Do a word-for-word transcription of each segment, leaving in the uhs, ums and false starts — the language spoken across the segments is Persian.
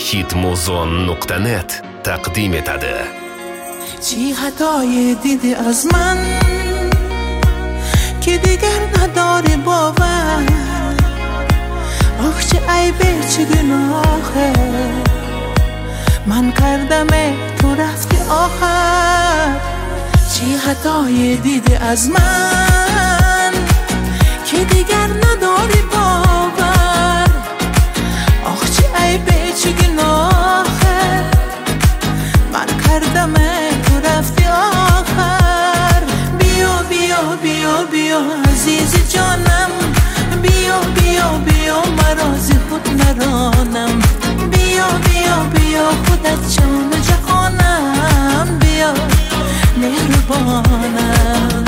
hit muzon nuqta net taqdim etadi. چی خطای دیدی از من که دیگر نداری باور؟ آخ چه عیبه چه گناهه من کردم تو رفتی آخر. چی خطای دیدی از من که دیگر نداری باور؟ آخ چه عیبه چه گناهه من کردم تو رفتی آخر. بیا بیا بیا بیا عزیز جانم، بیا بیا بیا مرازی خود نرانم. بیا بیا بیا خودت جان جهانم، بیا مهربانم.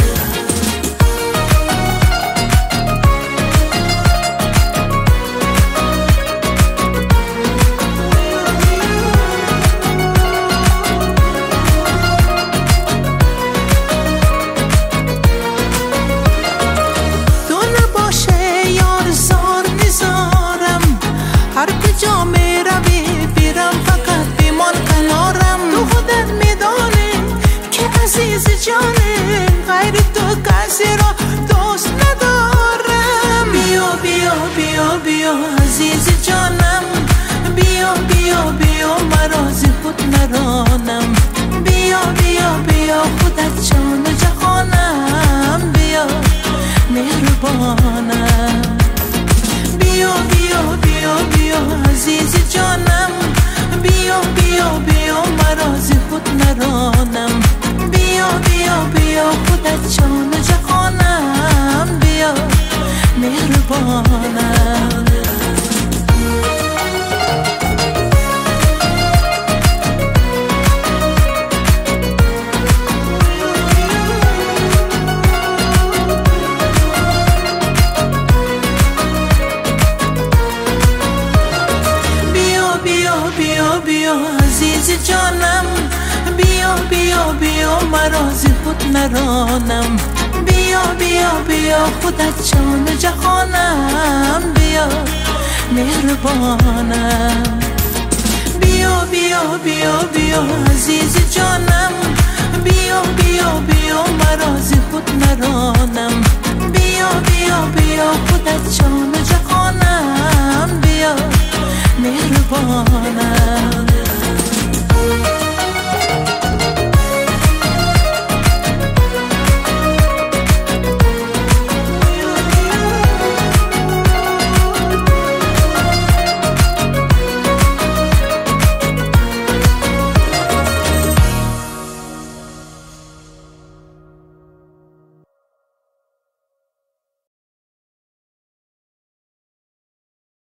غیر تو کسی را دوست ندارم. بیا بیا بیا بیا عزیز جانم، بیا بیا بیا مرازی خود نرانم. بیا بیا بیا خودت جان جهانم، بیا مهربانم. بیا بیا بیا بیا عزیز جانم، بیا بیا بیا مرازی خود نرانم. بیا بیا بیا خودت جان جهانم، بیا مهربانم. بیا بیا بیا بیا عزیز جانم، بیا بیا بیا مرازی خود نرانم. بیا بیا بیا خودت جان جهانم، بیا مهربانم. بیا بیا بیا بیا عزیز جانم، بیا بیا بیا مرازی خود نرانم. بیا بیا بیا خودت جان جهانم، بیا مهربانم.